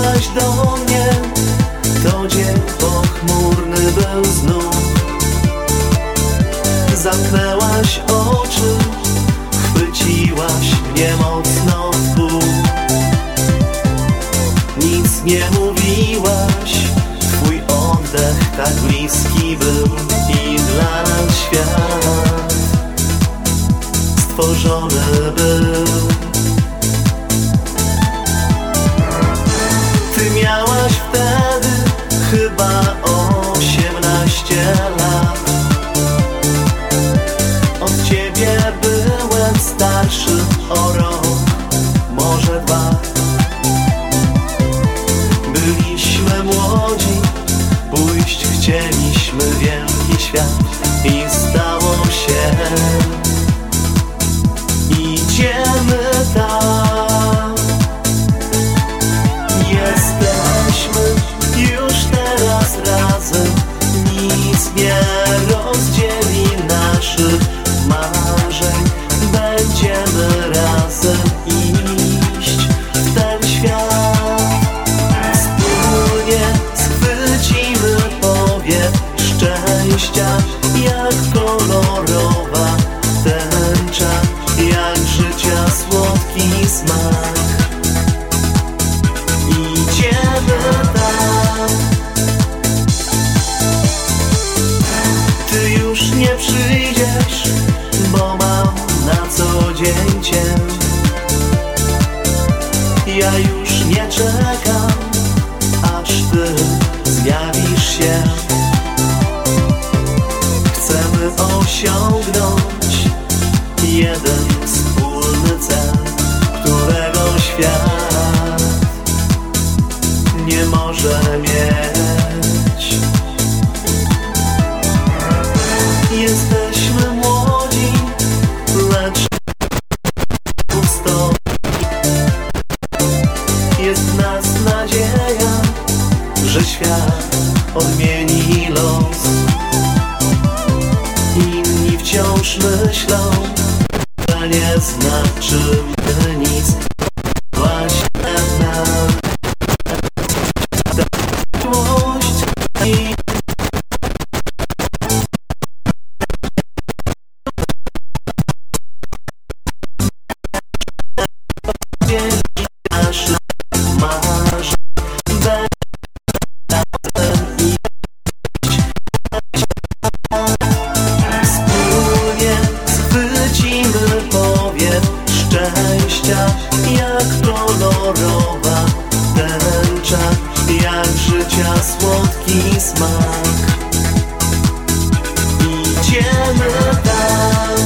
Wróciłaś do mnie, to dzień pochmurny był znów. Zamknęłaś oczy, chwyciłaś mnie mocno w pół. Nic nie mówiłaś, twój oddech tak bliski był. I dla nas świat stworzony był. Ty miałaś wtedy chyba 18 lat. Od ciebie byłem starszy o rok, może 2. Byliśmy młodzi, pójść chcieliśmy wielki świat. I stało się, idziemy tam. Jesteśmy już teraz razem, nic nie rozdzieli naszych marzeń. Będziemy razem iść w ten świat. Wspólnie schwycimy powiew szczęścia, jak kolorowa tęcza, jak życia słodki smak. Idziemy tam. Ty już nie przyjdziesz, bo mam na co dzień cię. Ja już nie czekam, aż ty zjawisz się. Chcemy osiągnąć jeden wspólny cel, którego świat nie może mieć. Jesteśmy młodzi, lecz pusto. Jest w nas nadzieja, że świat odmieni los. Inni wciąż myślą, że nie znaczymy nic. Właśnie nam miłość i naszych marzeń. Wspólnie schwycimy powiew szczęścia, jak kolorowa tęcza, jak życia słodki smak. Idziemy tam.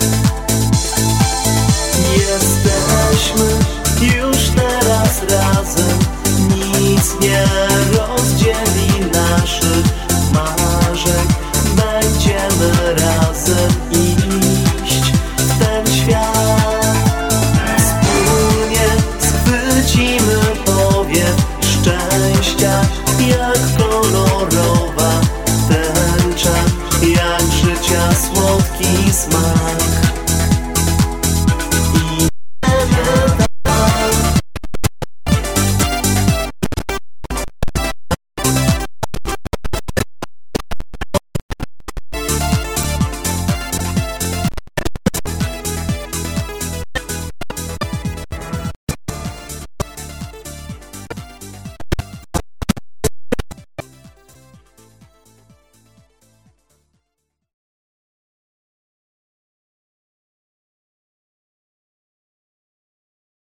Jesteśmy już teraz razem, nic nie rozdzieli naszych marzeń. Będziemy razem iść w ten świat. Wspólnie schwycimy powiew szczęścia, jak kolorowa tęcza, jak życia słodki smak.